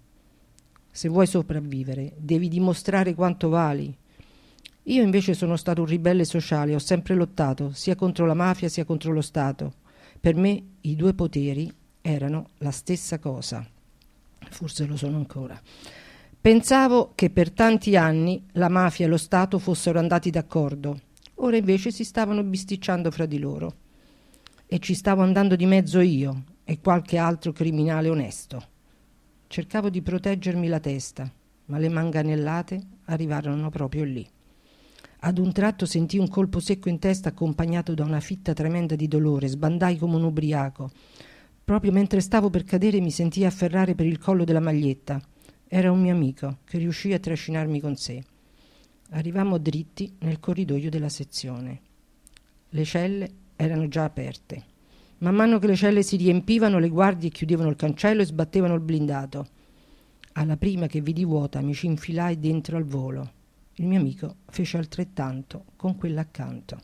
Se vuoi sopravvivere, devi dimostrare quanto vali. Io invece sono stato un ribelle sociale, ho sempre lottato, sia contro la mafia sia contro lo Stato. Per me i 2 poteri erano la stessa cosa. Forse lo sono ancora. Pensavo che per tanti anni la mafia e lo Stato fossero andati d'accordo, ora invece si stavano bisticciando fra di loro. E ci stavo andando di mezzo io e qualche altro criminale onesto. Cercavo di proteggermi la testa, ma le manganellate arrivarono proprio lì. Ad un tratto sentii un colpo secco in testa accompagnato da una fitta tremenda di dolore, sbandai come un ubriaco. Proprio mentre stavo per cadere mi sentii afferrare per il collo della maglietta. Era un mio amico che riuscì a trascinarmi con sé. Arrivammo dritti nel corridoio della sezione. Le celle erano già aperte. Man mano che le celle si riempivano, le guardie chiudevano il cancello e sbattevano il blindato. Alla prima che vidi vuota mi ci infilai dentro al volo. Il mio amico fece altrettanto con quella accanto.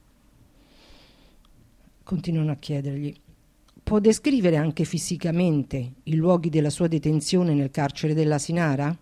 Continuano a chiedergli: può descrivere anche fisicamente i luoghi della sua detenzione nel carcere dell'Asinara?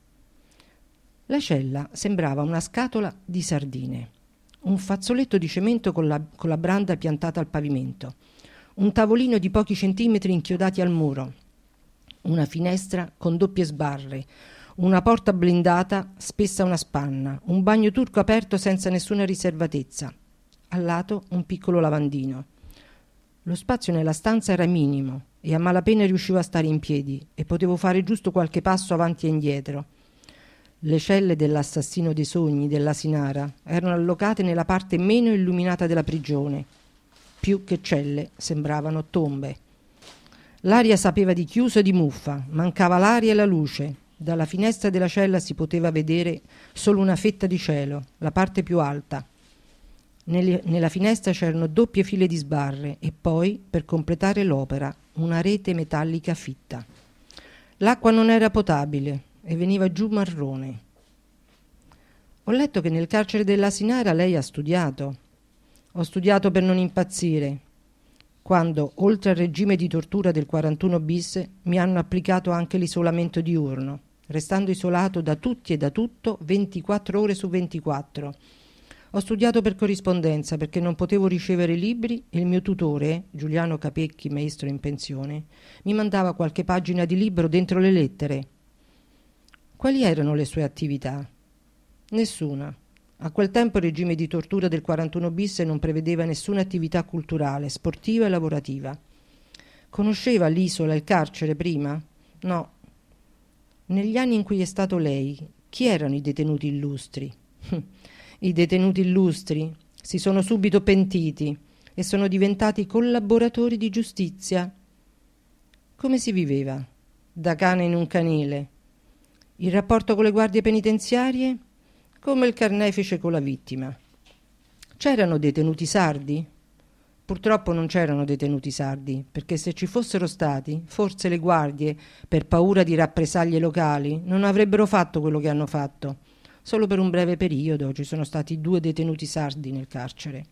La cella sembrava una scatola di sardine, un fazzoletto di cemento con la branda piantata al pavimento, un tavolino di pochi centimetri inchiodati al muro, una finestra con doppie sbarre, una porta blindata spessa una spanna, un bagno turco aperto senza nessuna riservatezza. Al lato un piccolo lavandino. Lo spazio nella stanza era minimo e a malapena riuscivo a stare in piedi e potevo fare giusto qualche passo avanti e indietro. Le celle dell'assassino dei sogni dell'Asinara erano allocate nella parte meno illuminata della prigione. Più che celle sembravano tombe. L'aria sapeva di chiuso e di muffa, mancava l'aria e la luce. Dalla finestra della cella si poteva vedere solo una fetta di cielo, la parte più alta. Nella finestra c'erano doppie file di sbarre e poi, per completare l'opera, una rete metallica fitta. L'acqua non era potabile e veniva giù marrone. Ho letto che nel carcere dell'Asinara lei ha studiato. Ho studiato per non impazzire, quando, oltre al regime di tortura del 41 bis, mi hanno applicato anche l'isolamento diurno, restando isolato da tutti e da tutto 24 ore su 24. Ho studiato per corrispondenza perché non potevo ricevere libri e il mio tutore, Giuliano Capecchi, maestro in pensione, mi mandava qualche pagina di libro dentro le lettere. Quali erano le sue attività? Nessuna. A quel tempo il regime di tortura del 41 bis non prevedeva nessuna attività culturale, sportiva e lavorativa. Conosceva l'isola e il carcere prima? No. Negli anni in cui è stato lei, chi erano i detenuti illustri? I detenuti illustri si sono subito pentiti e sono diventati collaboratori di giustizia. Come si viveva? Da cane in un canile. Il rapporto con le guardie penitenziarie? Come il carnefice con la vittima. C'erano detenuti sardi? Purtroppo non c'erano detenuti sardi, perché se ci fossero stati, forse le guardie, per paura di rappresaglie locali, non avrebbero fatto quello che hanno fatto. Solo per un breve periodo ci sono stati 2 detenuti sardi nel carcere.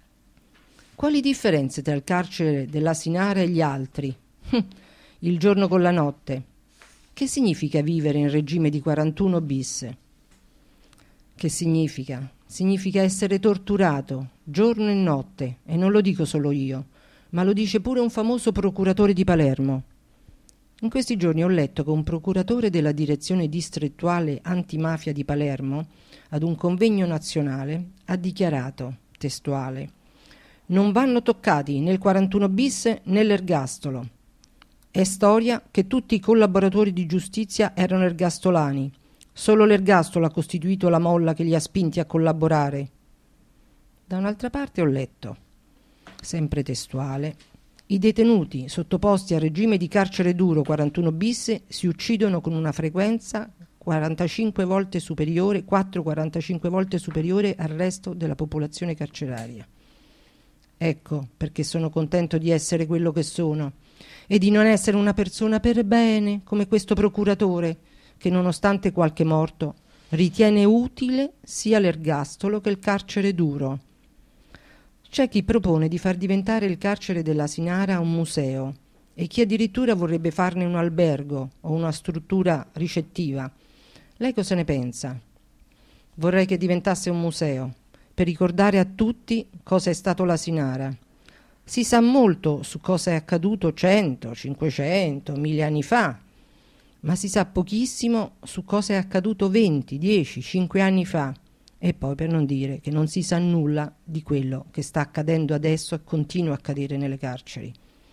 Quali differenze tra il carcere dell'Asinara e gli altri? Il giorno con la notte. Che significa vivere in regime di 41 bis? Che significa? Significa essere torturato giorno e notte, e non lo dico solo io, ma lo dice pure un famoso procuratore di Palermo. In questi giorni ho letto che un procuratore della direzione distrettuale antimafia di Palermo, ad un convegno nazionale, ha dichiarato, testuale: «Non vanno toccati né il 41 bis né l'ergastolo. È storia che tutti i collaboratori di giustizia erano ergastolani. Solo l'ergastolo ha costituito la molla che li ha spinti a collaborare». Da un'altra parte ho letto, sempre testuale: «I detenuti sottoposti al regime di carcere duro 41 bis si uccidono con una frequenza 45 volte superiore, 4-45 volte superiore al resto della popolazione carceraria». Ecco perché sono contento di essere quello che sono e di non essere una persona per bene come questo procuratore che, nonostante qualche morto, ritiene utile sia l'ergastolo che il carcere duro. C'è chi propone di far diventare il carcere dell'Asinara un museo e chi addirittura vorrebbe farne un albergo o una struttura ricettiva. Lei cosa ne pensa? Vorrei che diventasse un museo per ricordare a tutti cosa è stato l'Asinara. Si sa molto su cosa è accaduto 100, 500, 1000 anni fa, ma si sa pochissimo su cosa è accaduto 20, 10, 5 anni fa. E poi, per non dire che non si sa nulla di quello che sta accadendo adesso e continua a accadere nelle carceri.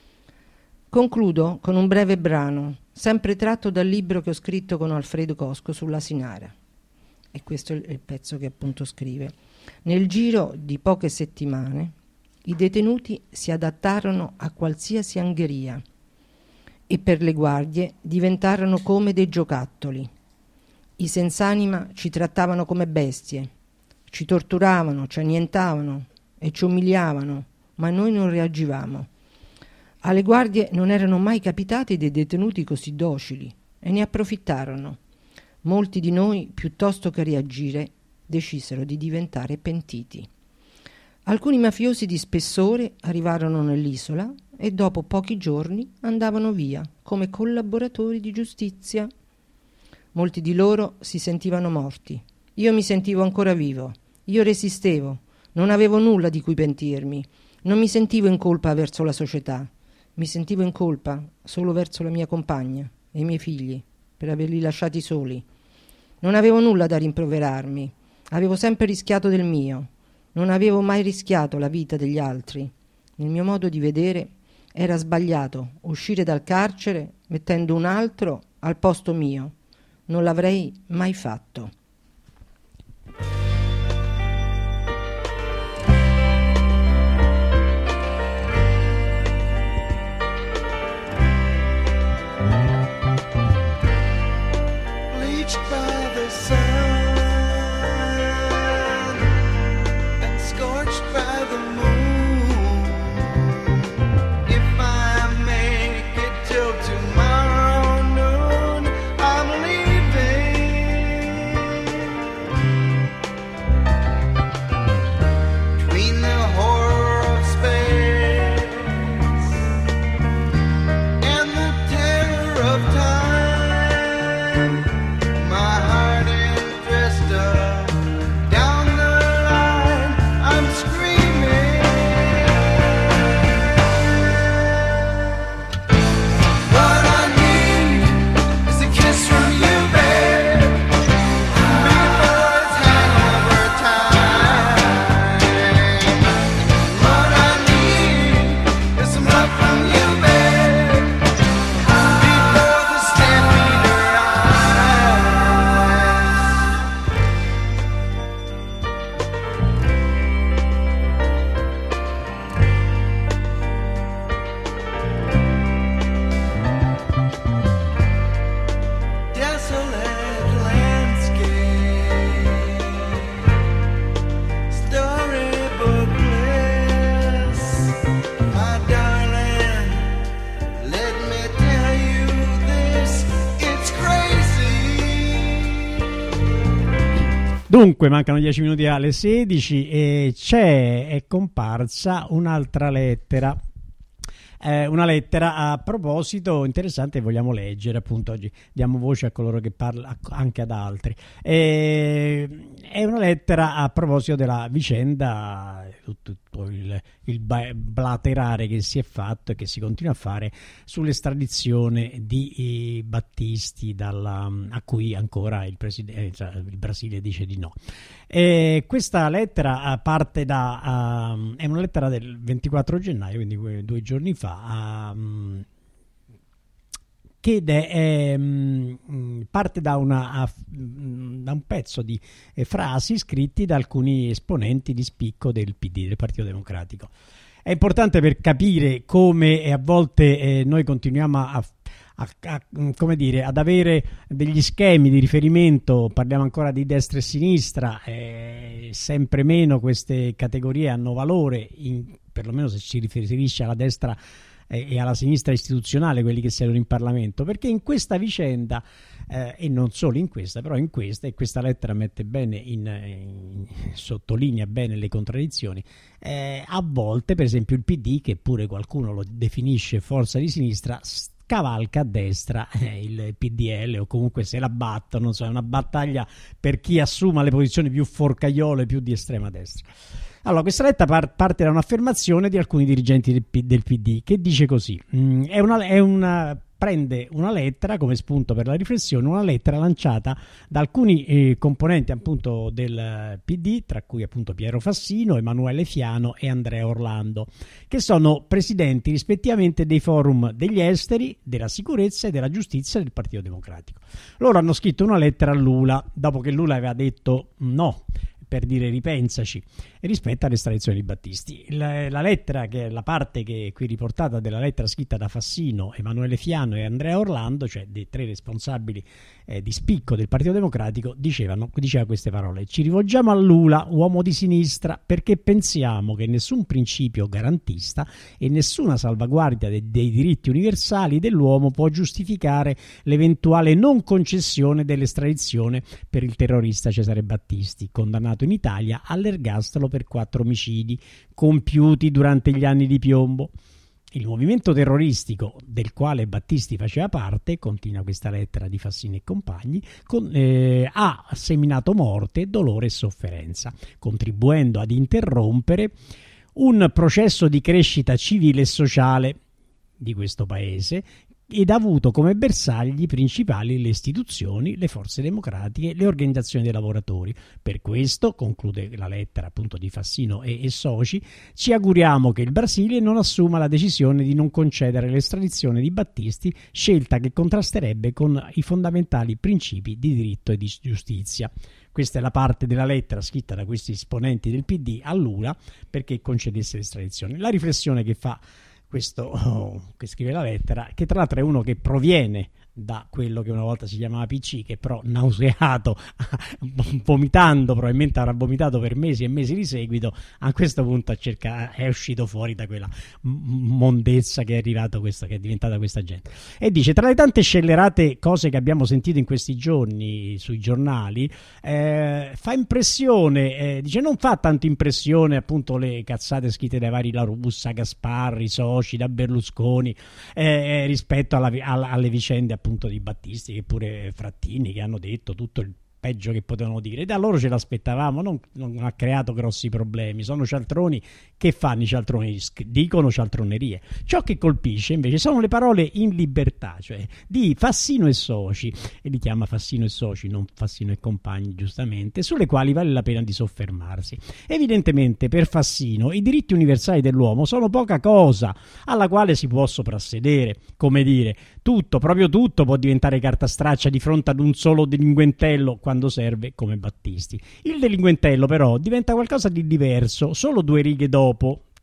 Concludo con un breve brano, sempre tratto dal libro che ho scritto con Alfredo Cosco sull'Asinara. E questo è il pezzo che appunto scrive. Nel giro di poche settimane i detenuti si adattarono a qualsiasi angheria e per le guardie diventarono come dei giocattoli. I senz'anima ci trattavano come bestie, ci torturavano, ci annientavano e ci umiliavano, ma noi non reagivamo. Alle guardie non erano mai capitati dei detenuti così docili e ne approfittarono. Molti di noi, piuttosto che reagire, decisero di diventare pentiti. Alcuni mafiosi di spessore arrivarono nell'isola e dopo pochi giorni andavano via come collaboratori di giustizia. Molti di loro si sentivano morti. Io mi sentivo ancora vivo. Io resistevo. Non avevo nulla di cui pentirmi. Non mi sentivo in colpa verso la società. Mi sentivo in colpa solo verso la mia compagna e i miei figli per averli lasciati soli. Non avevo nulla da rimproverarmi. Avevo sempre rischiato del mio. Non avevo mai rischiato la vita degli altri. Nel mio modo di vedere era sbagliato uscire dal carcere mettendo un altro al posto mio. Non l'avrei mai fatto. Dunque, mancano 10 minuti alle 16 e è comparsa un'altra lettera. Una lettera a proposito interessante, vogliamo leggere, appunto oggi diamo voce a coloro che parlano anche ad altri. È una lettera a proposito della vicenda, tutto il blaterare che si è fatto e che si continua a fare sull'estradizione di Battisti a cui ancora il Brasile dice di no. Questa lettera parte è una lettera del 24 gennaio, quindi 2 giorni fa, che parte da un pezzo di frasi scritti da alcuni esponenti di spicco del PD, del Partito Democratico. È importante per capire come a volte noi continuiamo come dire, ad avere degli schemi di riferimento, parliamo ancora di destra e sinistra, sempre meno queste categorie hanno valore, perlomeno se ci riferisce alla destra e alla sinistra istituzionale, quelli che siedono in Parlamento, perché in questa vicenda e non solo in questa, però in questa, e questa lettera mette bene sottolinea bene le contraddizioni, a volte per esempio il PD, che pure qualcuno lo definisce forza di sinistra, cavalca a destra il PDL, o comunque se la battono, è una battaglia per chi assuma le posizioni più forcaiole, più di estrema destra. Allora, questa lettera parte da un'affermazione di alcuni dirigenti del PD che dice così: prende una lettera come spunto per la riflessione, una lettera lanciata da alcuni componenti appunto del PD, tra cui appunto Piero Fassino, Emanuele Fiano e Andrea Orlando, che sono presidenti rispettivamente dei forum degli esteri, della sicurezza e della giustizia del Partito Democratico. Loro hanno scritto una lettera a Lula dopo che Lula aveva detto no, per dire ripensaci, rispetto all'estradizione di Battisti. La lettera, che è la parte che è qui riportata della lettera scritta da Fassino, Emanuele Fiano e Andrea Orlando, cioè dei 3 responsabili di spicco del Partito Democratico, diceva queste parole: ci rivolgiamo a Lula, uomo di sinistra, perché pensiamo che nessun principio garantista e nessuna salvaguardia dei diritti universali dell'uomo può giustificare l'eventuale non concessione dell'estradizione per il terrorista Cesare Battisti, condannato in Italia all'ergastolo per 4 omicidi compiuti durante gli anni di piombo. Il movimento terroristico del quale Battisti faceva parte, continua questa lettera di Fassino e compagni, ha seminato morte, dolore e sofferenza, contribuendo ad interrompere un processo di crescita civile e sociale di questo paese, ed ha avuto come bersagli principali le istituzioni, le forze democratiche, le organizzazioni dei lavoratori. Per questo, conclude la lettera appunto di Fassino e soci, ci auguriamo che il Brasile non assuma la decisione di non concedere l'estradizione di Battisti, scelta che contrasterebbe con i fondamentali principi di diritto e di giustizia. Questa è la parte della lettera scritta da questi esponenti del PD a Lula perché concedesse l'estradizione. La riflessione che fa questo che scrive la lettera, che tra l'altro è uno che proviene da quello che una volta si chiamava PC, che però nauseato, vomitando, probabilmente avrà vomitato per mesi e mesi di seguito, a questo punto è uscito fuori da quella mondezza che è che è diventata questa gente, e dice: tra le tante scellerate cose che abbiamo sentito in questi giorni sui giornali, fa impressione, dice non fa tanto impressione appunto le cazzate scritte dai vari La Russa, Gasparri, soci, da Berlusconi, rispetto alle vicende appunto di Battisti, che pure Frattini, che hanno detto tutto il peggio che potevano dire. Da loro ce l'aspettavamo, non ha creato grossi problemi. Sono cialtroni. Che fanno i cialtroni? Dicono cialtronerie. Ciò che colpisce invece sono le parole in libertà, cioè di Fassino e soci, e li chiama Fassino e soci, non Fassino e compagni, giustamente, sulle quali vale la pena di soffermarsi. Evidentemente per Fassino i diritti universali dell'uomo sono poca cosa alla quale si può soprassedere. Come dire, tutto, proprio tutto può diventare carta straccia di fronte ad un solo delinquentello quando serve, come Battisti. Il delinquentello però diventa qualcosa di diverso solo 2 righe dopo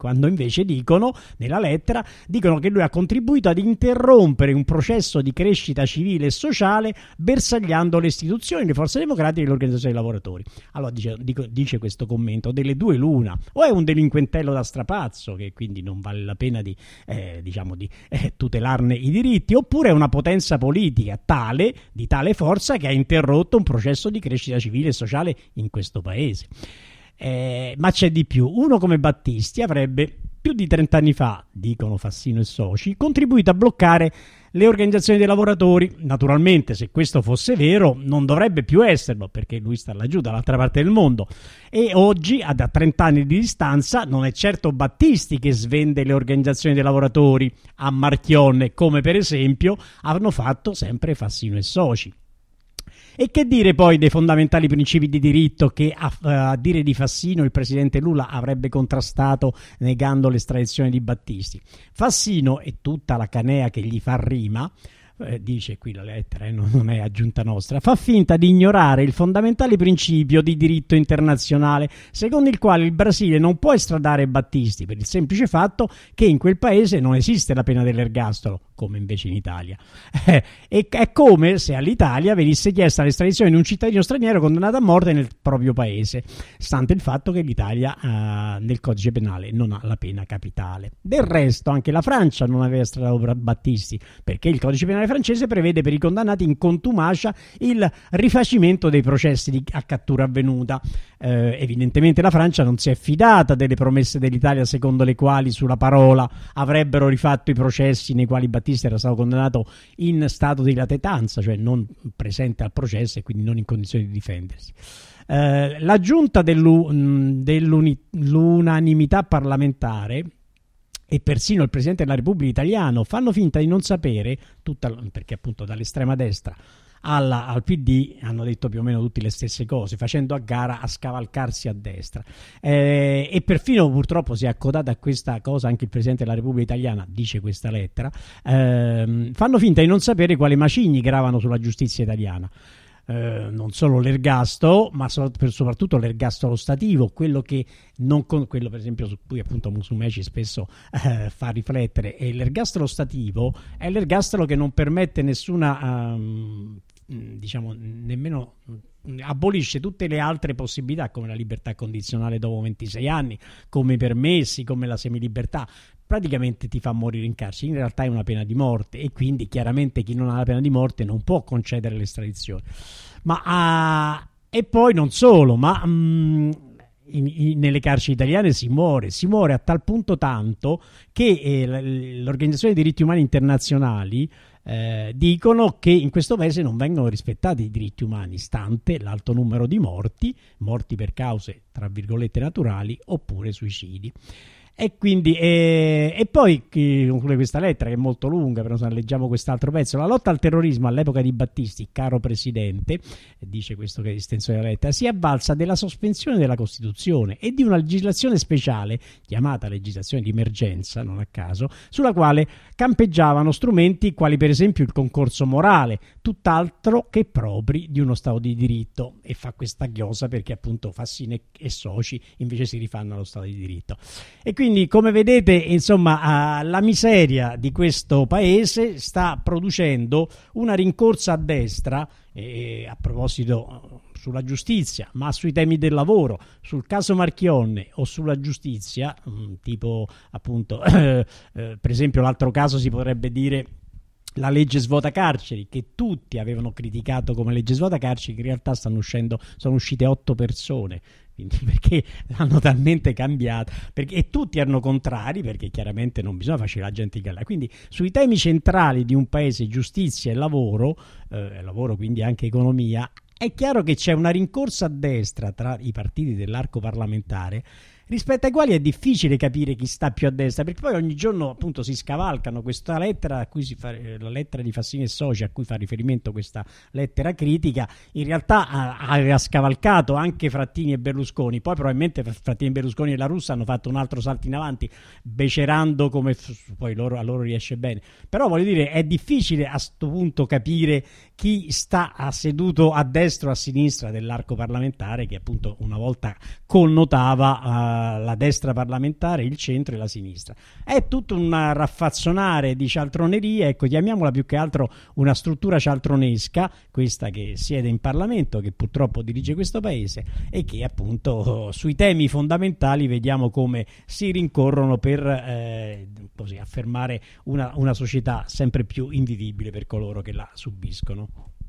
quando invece dicono, nella lettera, dicono che lui ha contribuito ad interrompere un processo di crescita civile e sociale bersagliando le istituzioni, le forze democratiche e l'organizzazione dei lavoratori. Allora dice questo commento, delle due l'una, o è un delinquentello da strapazzo che quindi non vale la pena di tutelarne i diritti, oppure è una potenza politica di tale forza che ha interrotto un processo di crescita civile e sociale in questo paese. Ma c'è di più. Uno come Battisti avrebbe più di 30 anni fa, dicono Fassino e soci, contribuito a bloccare le organizzazioni dei lavoratori. Naturalmente, se questo fosse vero, non dovrebbe più esserlo, perché lui sta laggiù dall'altra parte del mondo. E oggi, a 30 anni di distanza, non è certo Battisti che svende le organizzazioni dei lavoratori a Marchionne, come per esempio hanno fatto sempre Fassino e soci. E che dire poi dei fondamentali principi di diritto che, a dire di Fassino, il presidente Lula avrebbe contrastato negando l'estradizione di Battisti? Fassino e tutta la canea che gli fa rima, dice qui la lettera, non è aggiunta nostra, fa finta di ignorare il fondamentale principio di diritto internazionale secondo il quale il Brasile non può estradare Battisti per il semplice fatto che in quel paese non esiste la pena dell'ergastolo, come invece in Italia. E è come se all'Italia venisse chiesta l'estradizione di un cittadino straniero condannato a morte nel proprio paese, stante il fatto che l'Italia nel codice penale non ha la pena capitale. Del resto anche la Francia non aveva estradato Battisti, perché il codice penale francese prevede per i condannati in contumacia il rifacimento dei processi a cattura avvenuta. Evidentemente la Francia non si è fidata delle promesse dell'Italia secondo le quali sulla parola avrebbero rifatto i processi nei quali Battisti era stato condannato in stato di latitanza, cioè non presente al processo e quindi non in condizioni di difendersi. L'aggiunta dell'unanimità parlamentare e persino il Presidente della Repubblica italiano fanno finta di non sapere, perché appunto dall'estrema destra al PD hanno detto più o meno tutte le stesse cose, facendo a gara a scavalcarsi a destra, e perfino purtroppo si è accodata a questa cosa anche il Presidente della Repubblica italiana, dice questa lettera, fanno finta di non sapere quali macigni gravano sulla giustizia italiana. Non solo l'ergastolo, ma soprattutto l'ergastolo stativo, quello per esempio su cui appunto Musumeci spesso fa riflettere. E l'ergastolo stativo è l'ergastolo che non permette nessuna nemmeno abolisce tutte le altre possibilità, come la libertà condizionale dopo 26 anni, come i permessi, come la semilibertà. Praticamente ti fa morire in carcere. In realtà è una pena di morte e quindi chiaramente chi non ha la pena di morte non può concedere l'estradizione. E poi non solo, ma nelle carceri italiane si muore a tal punto tanto che l'Organizzazione dei diritti umani internazionali dicono che in questo paese non vengono rispettati i diritti umani, stante l'alto numero di morti per cause tra virgolette naturali oppure suicidi. E quindi e poi conclude questa lettera che è molto lunga, però leggiamo quest'altro pezzo. La lotta al terrorismo all'epoca di Battisti, caro Presidente, dice questo che è l'estensione della lettera, si è avvalsa della sospensione della Costituzione e di una legislazione speciale chiamata legislazione di emergenza, non a caso, sulla quale campeggiavano strumenti quali per esempio il concorso morale, tutt'altro che propri di uno Stato di diritto. E fa questa ghiosa perché appunto Fassino e soci invece si rifanno allo Stato di diritto. E quindi, come vedete, insomma, la miseria di questo paese sta producendo una rincorsa a destra, a proposito sulla giustizia, ma sui temi del lavoro, sul caso Marchionne o sulla giustizia, tipo appunto, per esempio l'altro caso si potrebbe dire la legge svuota carceri, che tutti avevano criticato come legge svuota carceri, che in realtà sono uscite 8 persone, quindi perché hanno talmente cambiato, e tutti erano contrari, perché chiaramente non bisogna facere la gente in galera. Quindi sui temi centrali di un paese, giustizia e lavoro quindi anche economia, è chiaro che c'è una rincorsa a destra tra i partiti dell'arco parlamentare, rispetto ai quali è difficile capire chi sta più a destra, perché poi ogni giorno appunto si scavalcano. Questa lettera a cui la lettera di Fassino e soci, a cui fa riferimento questa lettera critica, in realtà aveva scavalcato anche Frattini e Berlusconi. Poi probabilmente Frattini, Berlusconi e La Russa hanno fatto un altro salto in avanti, becerando come poi a loro riesce bene. Però voglio dire, è difficile a sto punto capire chi sta seduto a destra o a sinistra dell'arco parlamentare, che appunto una volta connotava la destra parlamentare, il centro e la sinistra. È tutto un raffazzonare di cialtronerie, ecco, chiamiamola più che altro una struttura cialtronesca, questa che siede in Parlamento, che purtroppo dirige questo paese e che appunto sui temi fondamentali vediamo come si rincorrono per così affermare una società sempre più invivibile per coloro che la subiscono.